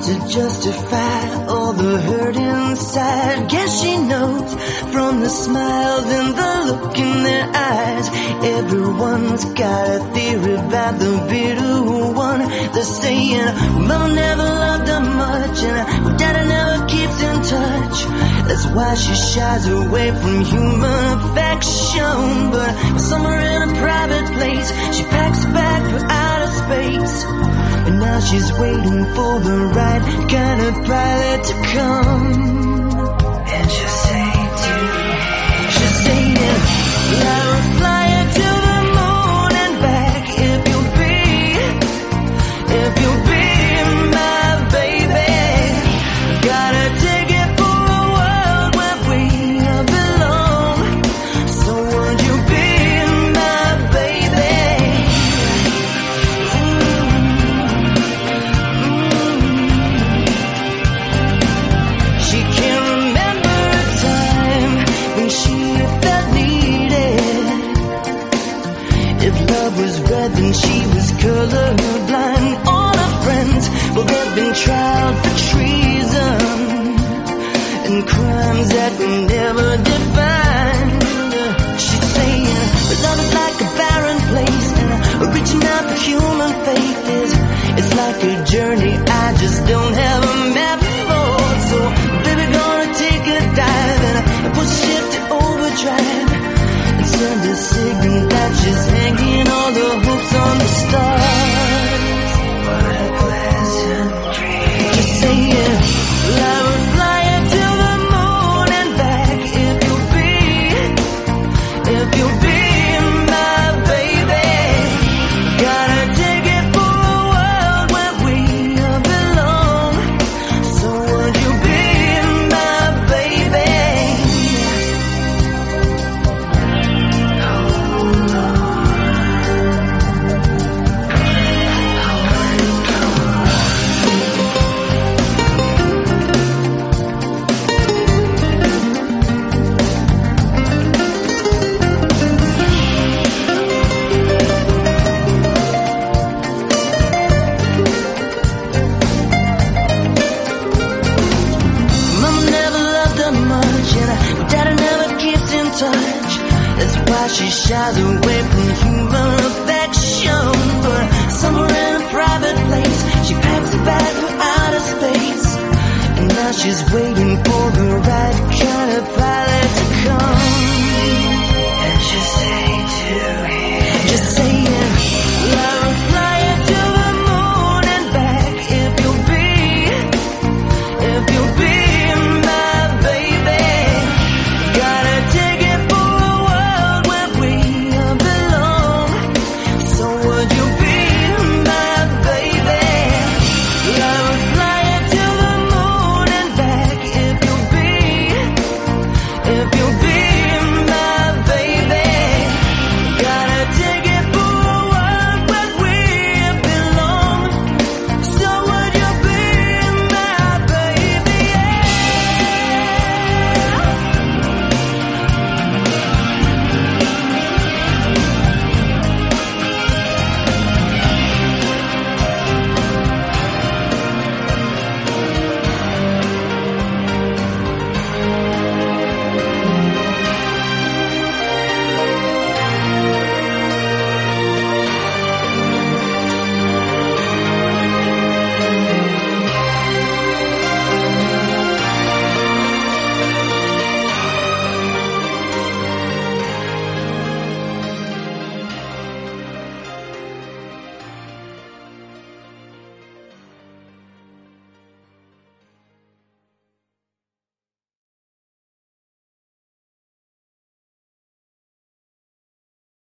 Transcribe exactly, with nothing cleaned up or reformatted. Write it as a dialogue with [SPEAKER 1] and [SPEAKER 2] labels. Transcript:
[SPEAKER 1] to justify all the hurt inside. Guess she knows from the smiles and the look in their eyes. Everyone's got a theory about the bitter one. They're saying mama never loved her much and daddy never keeps in touch. That's why she shies away from human affection. But somewhere in a private place, she packs a bag for outer space. And now she's waiting for the right kind of pilot to come. And she'll say to me, she'll say, I will fly you to the moon and back if you'll be, if you'll be my baby. Gotta take it for a world where we belong. So would you be my baby? She can't remember a time when she felt needed. If love was red, then she was colorblind. All her friends, well, they've been tried for treason and crimes that were never defined. She's saying, love is like a barren place, and reaching out for human faith is, it's like a journey I just don't have a map for. So, baby, gonna take a dive and push the ship to overdrive and send a signal that she's hanging all the hopes on the stars. What a pleasant dream. Just saying, I will fly you to the moon and back if you'll be, if you'll be my baby. Gotta take it for a world where we belong. So would you be my baby? Mama never loved her much and daddy never keeps in touch. That's why she shies away from human affection. But somewhere in a private place, she packs a bag for outer space. And now she's waiting for